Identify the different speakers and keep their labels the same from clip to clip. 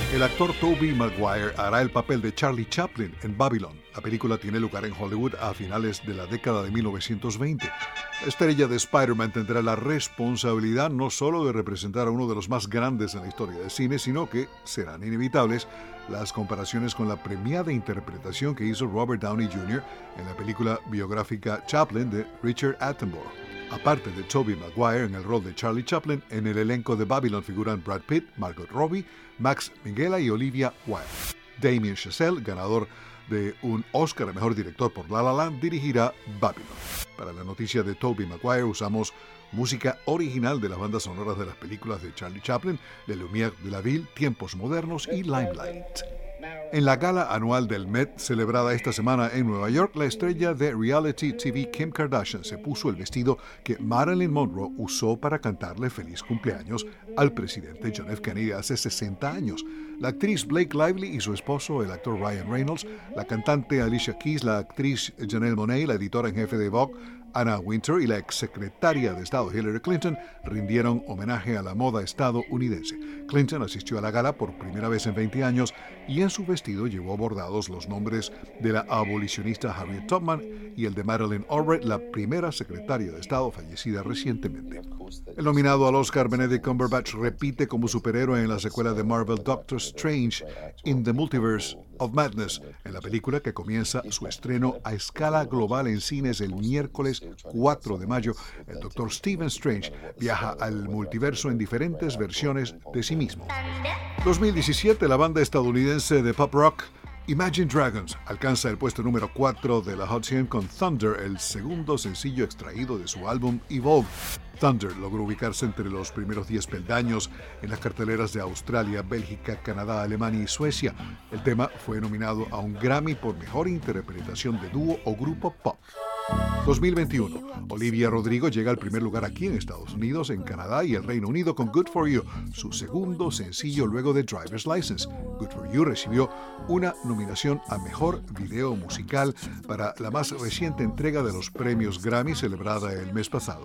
Speaker 1: El actor Tobey Maguire hará el papel de Charlie Chaplin en Babylon. La película tiene lugar en Hollywood a finales de la década de 1920. La estrella de Spider-Man tendrá la responsabilidad no solo de representar a uno de los más grandes en la historia del cine, sino que serán inevitables las comparaciones con la premiada interpretación que hizo Robert Downey Jr. en la película biográfica Chaplin de Richard Attenborough. Aparte de Tobey Maguire en el rol de Charlie Chaplin, en el elenco de Babylon figuran Brad Pitt, Margot Robbie, Max Minghella y Olivia Wilde. Damien Chazelle, ganador de un Oscar a Mejor Director por La La Land, dirigirá Babylon. Para la noticia de Tobey Maguire usamos música original de las bandas sonoras de las películas de Charlie Chaplin, Le Lumière de la Ville, Tiempos Modernos y Limelight. En la gala anual del Met, celebrada esta semana en Nueva York, la estrella de reality TV Kim Kardashian se puso el vestido que Marilyn Monroe usó para cantarle feliz cumpleaños al presidente John F. Kennedy hace 60 años. La actriz Blake Lively y su esposo, el actor Ryan Reynolds, la cantante Alicia Keys, la actriz Janelle Monáe, la editora en jefe de Vogue, Anna Wintour, y la exsecretaria de Estado Hillary Clinton rindieron homenaje a la moda estadounidense. Clinton asistió a la gala por primera vez en 20 años y en su vestido llevó bordados los nombres de la abolicionista Harriet Tubman y el de Madeleine Albright, la primera secretaria de Estado fallecida recientemente. El nominado al Oscar Benedict Cumberbatch repite como superhéroe en la secuela de Marvel Doctor Strange in the Multiverse of Madness, en la película que comienza su estreno a escala global en cines el miércoles 4 de mayo. El Dr. Stephen Strange viaja al multiverso en diferentes versiones de sí mismo. 2017, la banda estadounidense de pop rock Imagine Dragons alcanza el puesto número 4 de la Hot 100 con Thunder, el segundo sencillo extraído de su álbum Evolve. Thunder logró ubicarse entre los primeros 10 peldaños en las carteleras de Australia, Bélgica, Canadá, Alemania y Suecia. El tema fue nominado a un Grammy por Mejor Interpretación de Dúo o Grupo Pop. 2021. Olivia Rodrigo llega al primer lugar aquí en Estados Unidos, en Canadá y el Reino Unido con Good For You, su segundo sencillo luego de Driver's License. Good For You recibió una nominación a Mejor Video Musical para la más reciente entrega de los premios Grammy celebrada el mes pasado.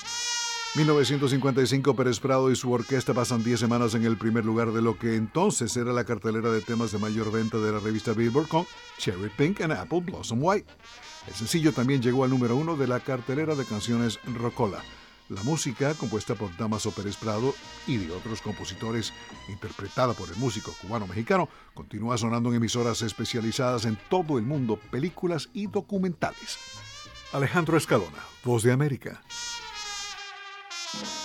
Speaker 1: 1955, Pérez Prado y su orquesta pasan 10 semanas en el primer lugar de lo que entonces era la cartelera de temas de mayor venta de la revista Billboard con Cherry Pink and Apple Blossom White. El sencillo también llegó al número 1 de la cartelera de canciones Rocola. La música, compuesta por Dámaso Pérez Prado y de otros compositores, interpretada por el músico cubano-mexicano, continúa sonando en emisoras especializadas en todo el mundo, películas y documentales. Alejandro Escalona, Voz de América.